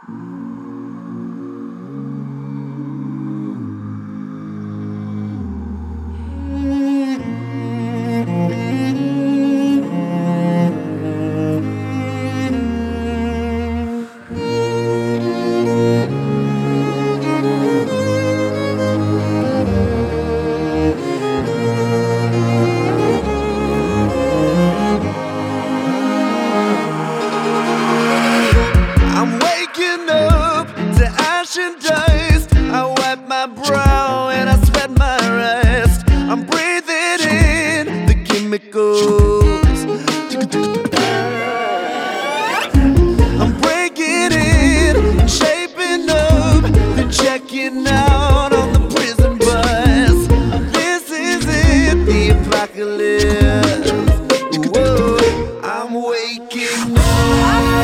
I'm waking up to ash and dust. I wipe my brow and I sweat my rest. I'm breathing in the chemicals. I'm breaking in, shaping up, then checking out on the prison bus. This is it, the apocalypse. Whoa, I'm waking up.